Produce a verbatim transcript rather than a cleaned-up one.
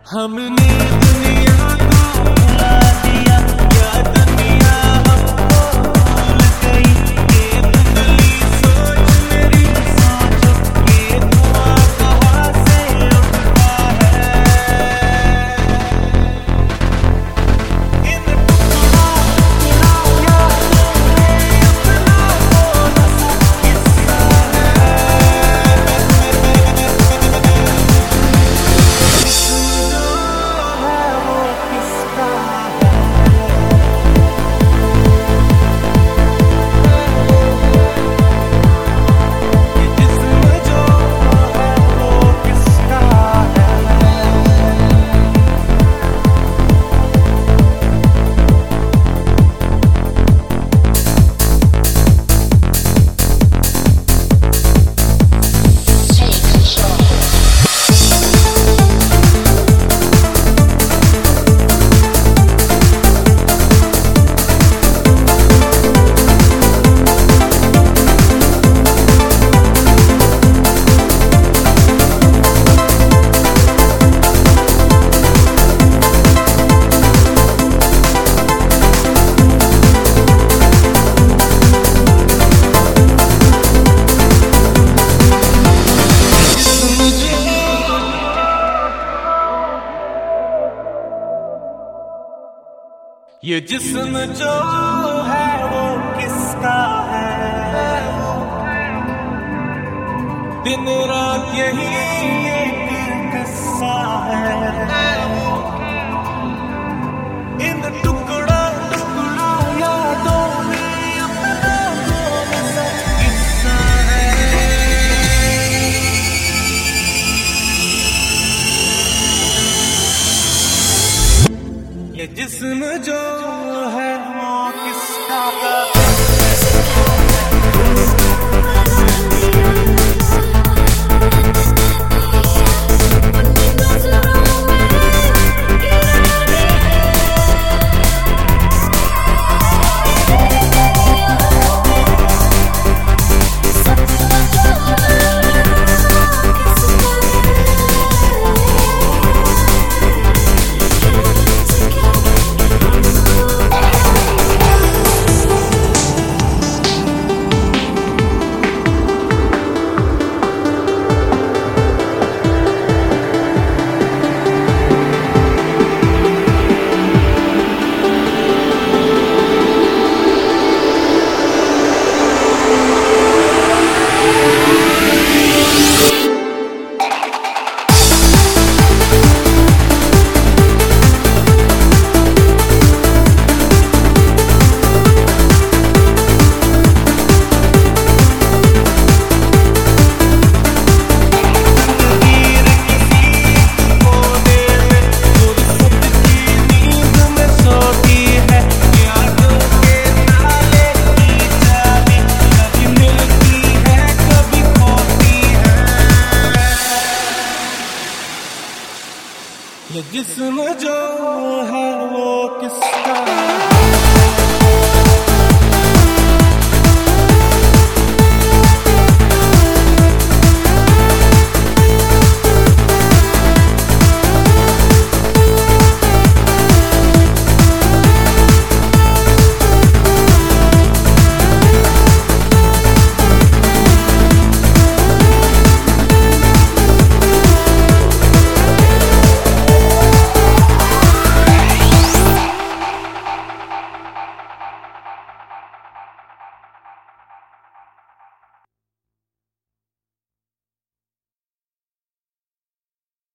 हमने दुनिया को भुला दिया, या दुनिया हमको भूल गई। ये बदली सोच मेरी सोच, ये धुआं कहाँ से उठता है। इन टुकड़ा टुकड़ा यादों में अपना कौन सा किस्सा है। ये जिस्म जो है वो किसका है। दिन रात यही एक किस्सा है। इन टुकड़ा टुकड़ा यादों में अपना कौन सा किस्सा है। ये जिस्म जो है वो किसका है। ये जिस्म जो है वो किसका है।